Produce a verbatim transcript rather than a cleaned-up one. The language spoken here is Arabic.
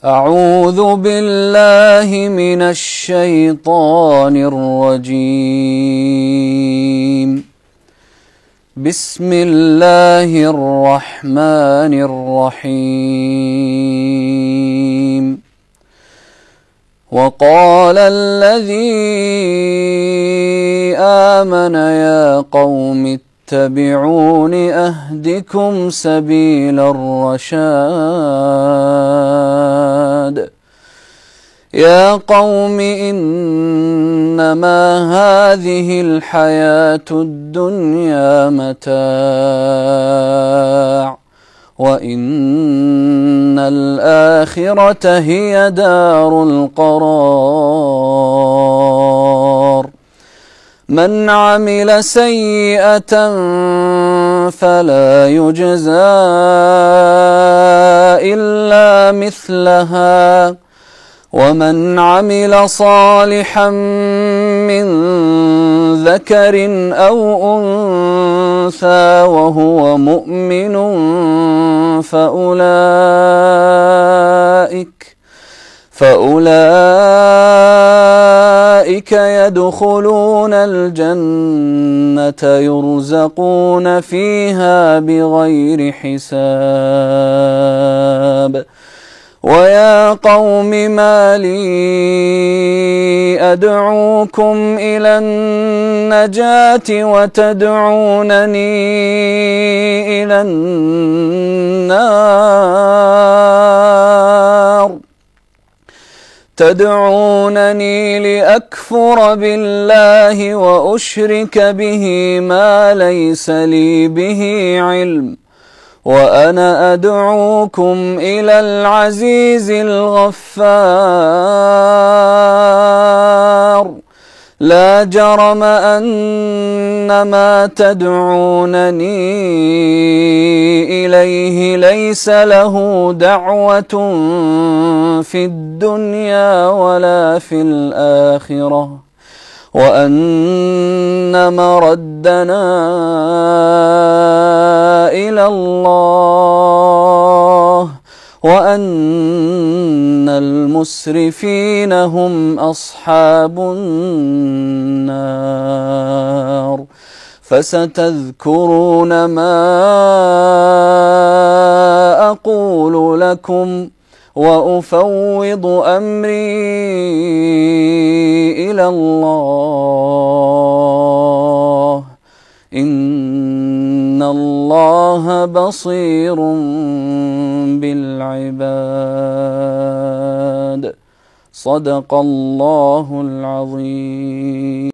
أعوذ بالله من الشيطان الرجيم. بسم الله الرحمن الرحيم. وقال الذي آمن يا قوم اتبعون أهدكم سبيل الرشاد. يا قوم إنما هذه الحياة الدنيا متاع وإن الآخرة هي دار القرار. من عمل سيئة فلا يجزى إلا مثلها ومن عمل صالحا من ذكر أو أنثى وهو مؤمن فأولئك فأولئك يدخلون الجنة يرزقون فيها بغير حساب. ويا قوم ما لي أدعوكم إلى النجاة وتدعونني إلى النار تدعونني لأكفر بالله وأشرك به ما ليس لي به علم وأنا أدعوكم إلى العزيز الغفار. لا جرم أن ما تدعونني إليه ليس له دعوة في الدنيا ولا في الآخرة وأن مردنا إلى الله وأن المسرفين هم أصحاب النار. فستذكرون ما أقول لكم وأفوض أمري إلى الله إن الله بصير بالعباد. صدق الله العظيم.